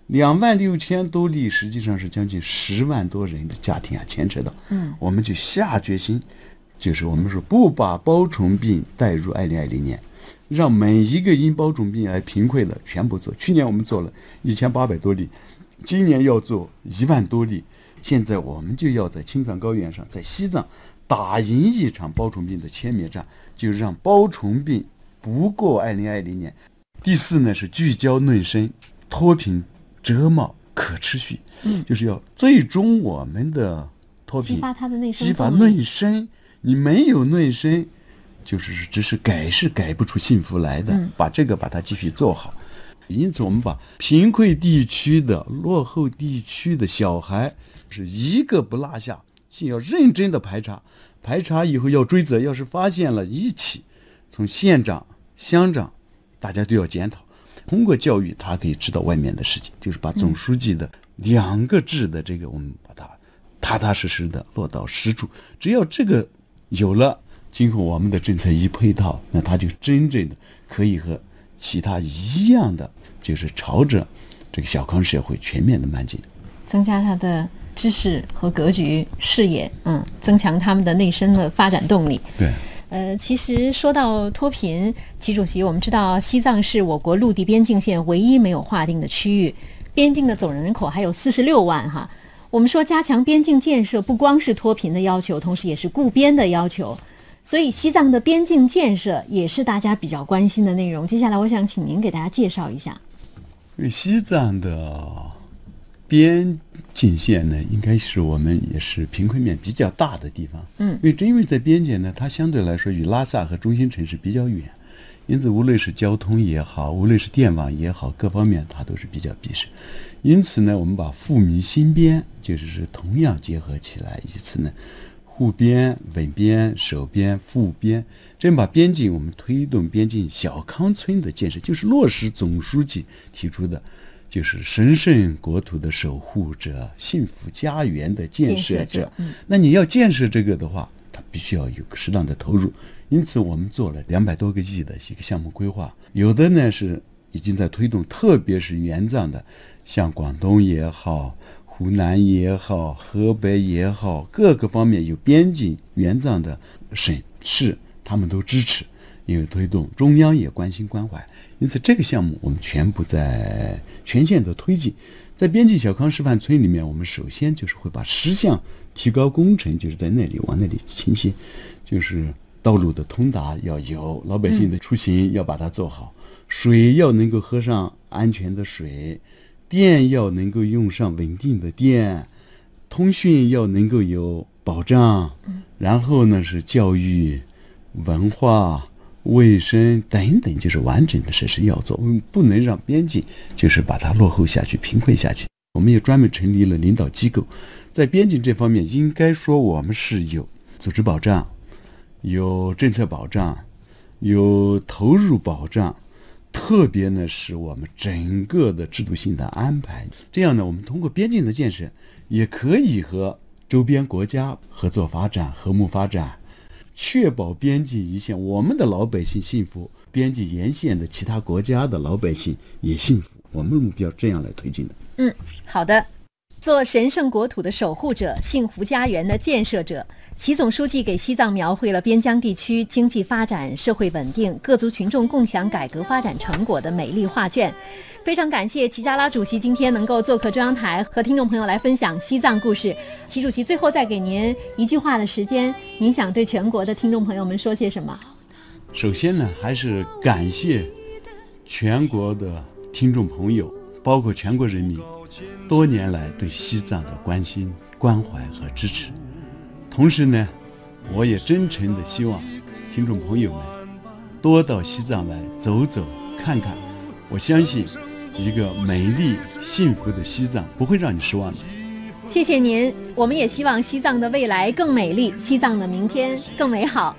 ，26000多例实际上是将近10万多人的家庭牵扯到。我们就下决心，就是我们说不把包虫病带入2020年，让每一个因包虫病而贫困的全部做。去年我们做了1800多例，今年要做1万多例。现在我们就要在青藏高原上，在西藏打赢一场包虫病的歼灭战，就让包虫病不过2020年。第4呢是聚焦内生，脱贫遮茂可持续，就是要最终我们的脱贫激发它的内生， 激发内生。你没有内生，就是只是改不出幸福来的。把它继续做好。因此我们把贫困地区的落后地区的小孩是一个不落下，要认真的排查以后要追责，要是发现了一起从县长乡长大家都要检讨。通过教育他可以知道外面的事情，就是把总书记的2个制的这个我们把它踏踏实实的落到实处。只要这个有了，今后我们的政策一配套，那他就真正的可以和其他一样的，就是朝着这个小康社会全面的迈进， 增加他的知识和格局视野，增强他们的内生的发展动力。 对。 其实说到脱贫，习主席，我们知道西藏是我国陆地边境线唯一没有划定的区域，边境的总人口还有46万哈。我们说加强边境建设不光是脱贫的要求，同时也是固边的要求，所以西藏的边境建设也是大家比较关心的内容。接下来我想请您给大家介绍一下。 因为西藏的边境线呢，应该是我们也是贫困面比较大的地方。因为在边界呢，它相对来说与拉萨和中心城市比较远，因此无论是交通也好，无论是电网也好，各方面它都是比较闭塞。因此呢，我们把富民新边就是同样结合起来，以此呢护边、稳边、守边、富边，这样把边境我们推动边境小康村的建设，就是落实总书记提出的，就是神圣国土的守护者，幸福家园的建设者。那你要建设这个的话，它必须要有适当的投入。因此我们做了200多个亿的一个项目规划，有的呢是已经在推动，特别是援藏的，像广东也好，湖南也好，河北也好，各个方面有边境援藏的省市，他们都支持，因为推动中央也关心关怀。因此这个项目我们全部在全线的推进。在边境小康示范村里面，我们首先就是会把10项提高工程就是在那里往那里倾斜，就是道路的通达要有，老百姓的出行要把它做好，水要能够喝上安全的水，电要能够用上稳定的电，通讯要能够有保障，然后呢是教育、文化、卫生等等，就是完整的设施要做。我们不能让边境就是把它落后下去、贫困下去。我们也专门成立了领导机构，在边境这方面应该说我们是有组织保障，有政策保障，有投入保障，特别呢是我们整个的制度性的安排。这样呢，我们通过边境的建设，也可以和周边国家合作发展、和睦发展，确保边境一线我们的老百姓幸福，边境沿线的其他国家的老百姓也幸福。我们的目标这样来推进的。 好的。做神圣国土的守护者，幸福家园的建设者，习总书记给西藏描绘了边疆地区经济发展、社会稳定、各族群众共享改革发展成果的美丽画卷。非常感谢齐扎拉主席今天能够做客中央台，和听众朋友来分享西藏故事。齐主席，最后再给您1句话的时间，您想对全国的听众朋友们说些什么？ 首先呢，还是感谢全国的听众朋友，包括全国人民多年来对西藏的关心、关怀和支持。同时呢，我也真诚的希望听众朋友们多到西藏来走走看看，我相信一个美丽幸福的西藏不会让你失望的。 谢谢您，我们也希望西藏的未来更美丽，西藏的明天更美好。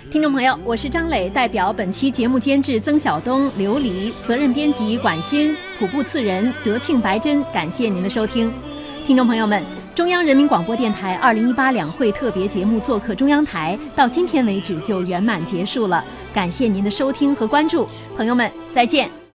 听众朋友，我是张磊，代表本期节目监制曾晓东、刘黎，责任编辑管欣，普部次人德庆、白珍，感谢您的收听。听众朋友们，中央人民广播电台2018两会特别节目做客中央台到今天为止就圆满结束了，感谢您的收听和关注，朋友们再见。